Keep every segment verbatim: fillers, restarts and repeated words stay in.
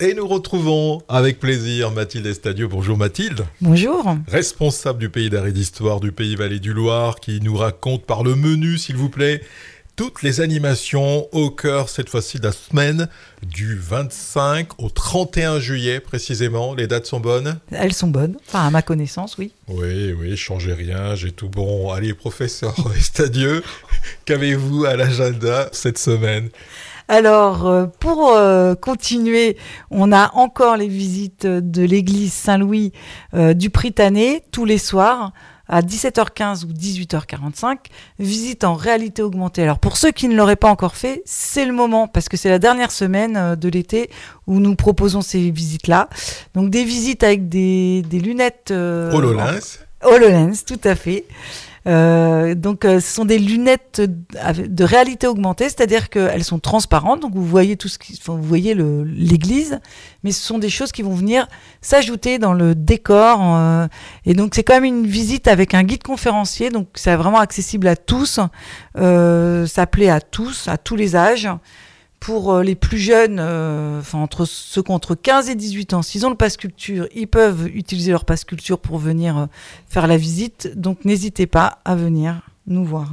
Et nous retrouvons avec plaisir Mathilde Estadieux. Bonjour Mathilde. Bonjour. Responsable du pays d'art et d'histoire du Pays Vallée du Loir, qui nous raconte par le menu, s'il vous plaît, toutes les animations au cœur, cette fois-ci, de la semaine du vingt-cinq au trente et un juillet, précisément. Les dates sont bonnes ? Elles sont bonnes, enfin à ma connaissance, oui. Oui, oui, changez rien, j'ai tout bon. Allez, professeur Estadieux, qu'avez-vous à l'agenda cette semaine ? Alors, euh, pour euh, continuer, on a encore les visites de l'église Saint-Louis euh, du Prytanée, tous les soirs, à dix-sept heures quinze ou dix-huit heures quarante-cinq, visite en réalité augmentée. Alors, pour ceux qui ne l'auraient pas encore fait, c'est le moment, parce que c'est la dernière semaine euh, de l'été où nous proposons ces visites-là. Donc, des visites avec des, des lunettes... Euh, HoloLens. en... HoloLens, tout à fait. Euh, donc, euh, ce sont des lunettes de réalité augmentée, c'est-à-dire qu'elles sont transparentes, donc vous voyez tout ce qui, enfin, vous voyez le, l'église, mais ce sont des choses qui vont venir s'ajouter dans le décor. Euh, et donc, c'est quand même une visite avec un guide conférencier, donc c'est vraiment accessible à tous. Euh, ça plaît à tous, à tous les âges. Pour les plus jeunes, euh, enfin entre ceux qui ont entre quinze et dix-huit ans, s'ils ont le pass culture, ils peuvent utiliser leur pass culture pour venir euh, faire la visite. Donc n'hésitez pas à venir nous voir.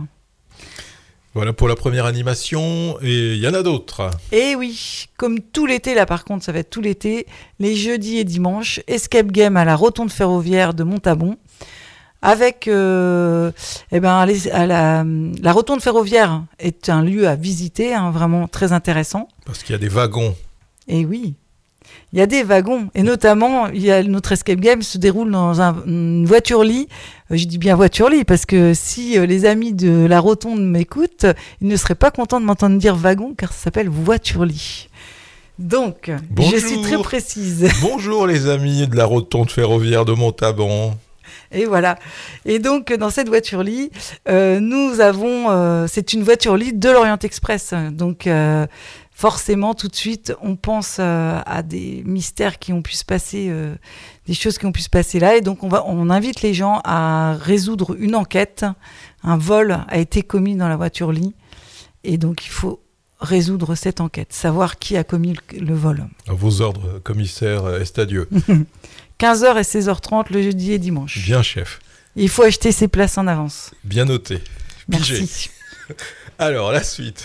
Voilà pour la première animation, et il y en a d'autres. Et oui, comme tout l'été, là par contre, ça va être tout l'été, les jeudis et dimanches, Escape Game à la rotonde ferroviaire de Montabon. Avec, euh, eh ben, les, à la, la rotonde ferroviaire est un lieu à visiter, hein, vraiment très intéressant. Parce qu'il y a des wagons. Et oui, il y a des wagons. Et notamment, il y a, notre escape game se déroule dans un, une voiture-lit. Euh, je dis bien voiture-lit parce que si euh, les amis de la rotonde m'écoutent, ils ne seraient pas contents de m'entendre dire wagon car ça s'appelle voiture-lit. Donc, Bonjour. Je suis très précise. Bonjour les amis de la rotonde ferroviaire de Montabon. Et voilà. Et donc, dans cette voiture-lit, euh, nous avons... Euh, c'est une voiture-lit de l'Orient Express. Donc, euh, forcément, tout de suite, on pense euh, à des mystères qui ont pu se passer, euh, des choses qui ont pu se passer là. Et donc, on, va, on invite les gens à résoudre une enquête. Un vol a été commis dans la voiture-lit. Et donc, il faut résoudre cette enquête, savoir qui a commis le, le vol. À vos ordres, commissaire Estadieux. quinze heures et seize heures trente le jeudi et dimanche. Bien, chef. Il faut acheter ses places en avance. Bien noté. Pigé. Merci. Alors, la suite.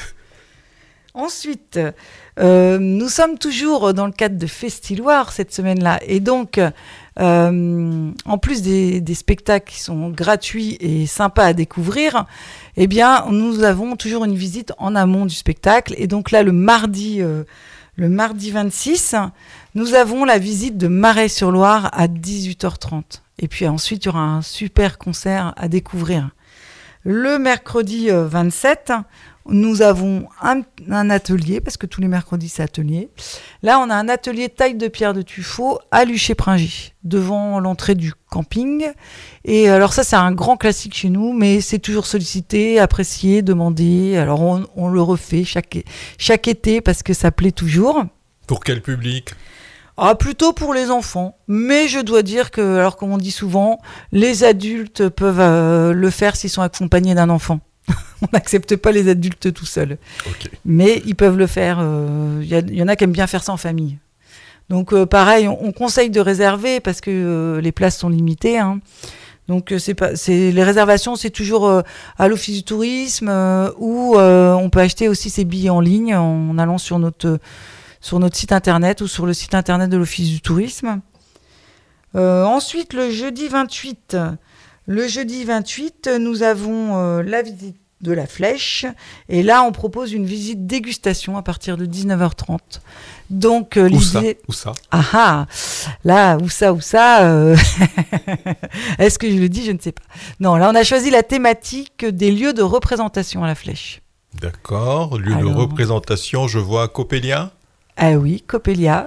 Ensuite, euh, nous sommes toujours dans le cadre de Festi-Loire cette semaine-là. Et donc, euh, en plus des, des spectacles qui sont gratuits et sympas à découvrir, eh bien, nous avons toujours une visite en amont du spectacle. Et donc là, le mardi... Euh, Le mardi vingt-six, nous avons la visite de Marais-sur-Loire à dix-huit heures trente. Et puis ensuite, il y aura un super concert à découvrir. Le mercredi vingt-sept, nous avons un, un atelier, parce que tous les mercredis, c'est atelier. Là, on a un atelier taille de pierre de tuffeau à Luché-Pringis, devant l'entrée du camping. Et alors ça, c'est un grand classique chez nous, mais c'est toujours sollicité, apprécié, demandé. Alors on, on le refait chaque, chaque été parce que ça plaît toujours. Pour quel public ? Ah, plutôt pour les enfants. Mais je dois dire que, alors comme on dit souvent, les adultes peuvent euh, le faire s'ils sont accompagnés d'un enfant. On n'accepte pas les adultes tout seuls. Okay. Mais ils peuvent le faire. Il euh, y, y en a qui aiment bien faire ça en famille. Donc euh, pareil, on, on conseille de réserver parce que euh, les places sont limitées. Hein. Donc euh, c'est pas, c'est, les réservations, c'est toujours euh, à l'Office du tourisme euh, ou euh, on peut acheter aussi ses billets en ligne en allant sur notre, sur notre site internet ou sur le site internet de l'Office du tourisme. Euh, ensuite, le jeudi vingt-huit... Le jeudi vingt-huit, nous avons euh, la visite de la Flèche. Et là, on propose une visite dégustation à partir de dix-neuf heures trente. Donc, euh, où l'idée... ça, où ça Ah ah, là, où ça, où ça euh... Est-ce que je le dis ? Je ne sais pas. Non, là, on a choisi la thématique des lieux de représentation à la Flèche. D'accord. Lieu Alors... de représentation, je vois Coppelia. Ah oui, Coppelia.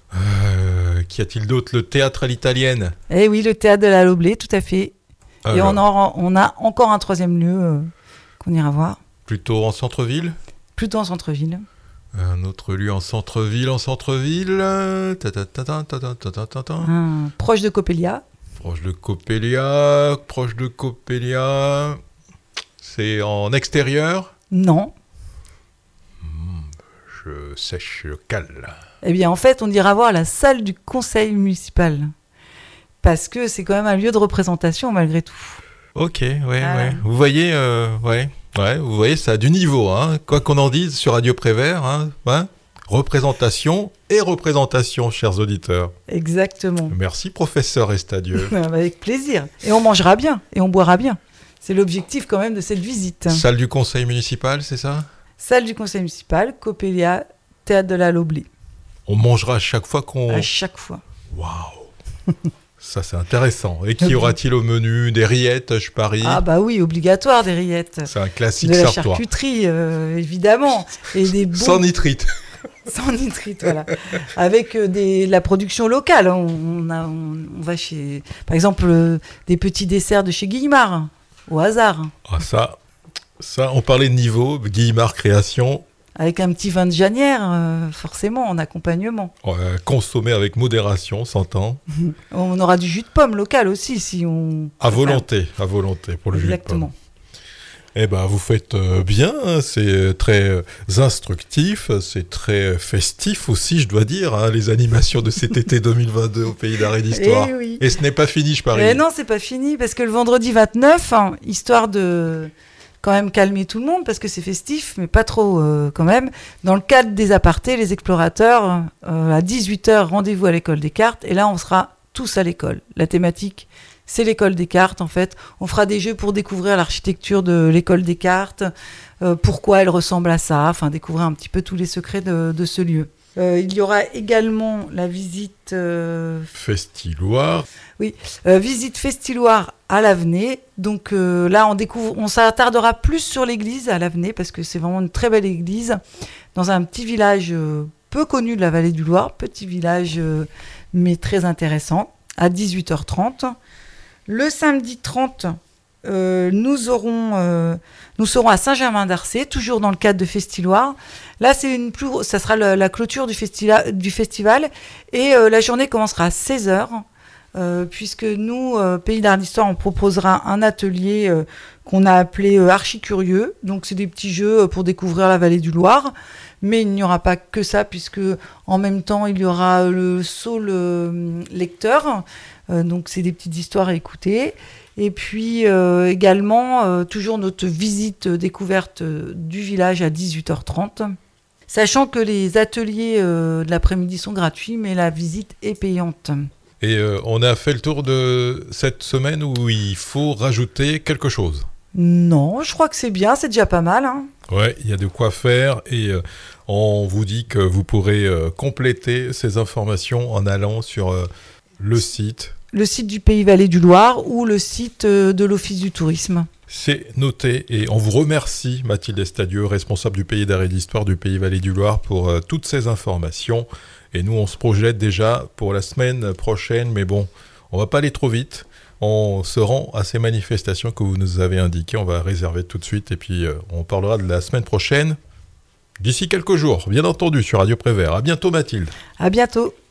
Euh, qu'y a-t-il d'autre ? Le théâtre à l'italienne. Eh oui, le théâtre de la Loblée, tout à fait. Alors. Et on a, on a encore un troisième lieu euh, qu'on ira voir. Plutôt en centre-ville ? Plutôt en centre-ville. Un autre lieu en centre-ville, en centre-ville. Ta ta ta ta ta ta ta ta ta. Ah, proche de Coppelia. Proche de Coppelia, proche de Coppelia. C'est en extérieur ? Non. Mmh, je sèche cale. Eh bien, en fait, on ira voir la salle du conseil municipal. Parce que c'est quand même un lieu de représentation, malgré tout. Ok, ouais, Ah. ouais. Vous voyez, euh, ouais, ouais, vous voyez, ça a du niveau, hein. Quoi qu'on en dise sur Radio Prévert, hein, hein. Représentation et représentation, chers auditeurs. Exactement. Merci, professeur Estadieux. Avec plaisir. Et on mangera bien, et on boira bien. C'est l'objectif quand même de cette visite. Salle du conseil municipal, c'est ça? Salle du conseil municipal, Coppelia, théâtre de la Loblée. On mangera à chaque fois qu'on... À chaque fois. Waouh. Ça, c'est intéressant. Et qu'y aura-t-il au menu? Des rillettes, je parie? Ah bah oui, obligatoire des rillettes. C'est un classique De la sartois. charcuterie, euh, évidemment. Et des bons... Sans nitrite. Sans nitrite, voilà. Avec euh, des, la production locale. On, on, a, on, on va chez... Par exemple, euh, des petits desserts de chez Guillemard, au hasard. Ah ça, ça, on parlait de niveau, Guillemard Création, Avec un petit vin de Janière, euh, forcément, en accompagnement. euh, consommé avec modération, s'entend. On aura du jus de pomme local aussi, si on... À volonté, à volonté pour le jus de pomme. Exactement. Eh ben, vous faites euh, bien, hein, c'est euh, très euh, instructif, c'est très euh, festif aussi, je dois dire, hein, les animations de cet été deux mille vingt-deux au Pays d'Art et d'Histoire. Eh oui. Et ce n'est pas fini, je parie. Eh non, c'est pas fini, parce que le vendredi vingt-neuf, hein, histoire de quand même calmer tout le monde, parce que c'est festif, mais pas trop euh, quand même, dans le cadre des apartés, les explorateurs, euh, à dix-huit heures, rendez-vous à l'école des cartes, et là, on sera tous à l'école. La thématique, c'est l'école des cartes, en fait. On fera des jeux pour découvrir l'architecture de l'école des cartes, euh, pourquoi elle ressemble à ça, enfin, découvrir un petit peu tous les secrets de, de ce lieu. Euh, il y aura également la visite... Euh, Festiloire. Oui, euh, visite Festiloire à Lavenay. Donc euh, là, on découvre, on s'attardera plus sur l'église à Lavenay, parce que c'est vraiment une très belle église, dans un petit village euh, peu connu de la vallée du Loir, petit village, euh, mais très intéressant, à dix-huit heures trente. Le samedi trente, euh, nous, aurons, euh, nous serons à Saint-Germain-d'Arcé, toujours dans le cadre de Festiloire. Là, c'est une plus, ça sera la, la clôture du, festila, du festival, et euh, la journée commencera à seize heures, euh, puisque nous, euh, Pays d'Art et d'Histoire, on proposera un atelier euh, qu'on a appelé euh, Archi-Curieux. Donc, c'est des petits jeux pour découvrir la vallée du Loir. Mais il n'y aura pas que ça, puisque en même temps, il y aura le saule euh, lecteur. Euh, donc, c'est des petites histoires à écouter. Et puis, euh, également, euh, toujours notre visite euh, découverte euh, du village à dix-huit heures trente. Sachant que les ateliers euh, de l'après-midi sont gratuits, mais la visite est payante. Et euh, on a fait le tour de cette semaine où il faut rajouter quelque chose. Non, je crois que c'est bien, c'est déjà pas mal. Hein. Ouais, il y a de quoi faire et euh, on vous dit que vous pourrez euh, compléter ces informations en allant sur euh, le site. Le site du Pays Vallée du Loir ou le site euh, de l'Office du Tourisme. C'est noté et on vous remercie, Mathilde Estadieux, responsable du Pays d'Art et d'Histoire du Pays Vallée du Loir, pour euh, toutes ces informations. Et nous, on se projette déjà pour la semaine prochaine, mais bon, on va pas aller trop vite. On se rend à ces manifestations que vous nous avez indiquées. On va réserver tout de suite et puis euh, on parlera de la semaine prochaine, d'ici quelques jours, bien entendu, sur Radio Prévert. À bientôt, Mathilde. À bientôt.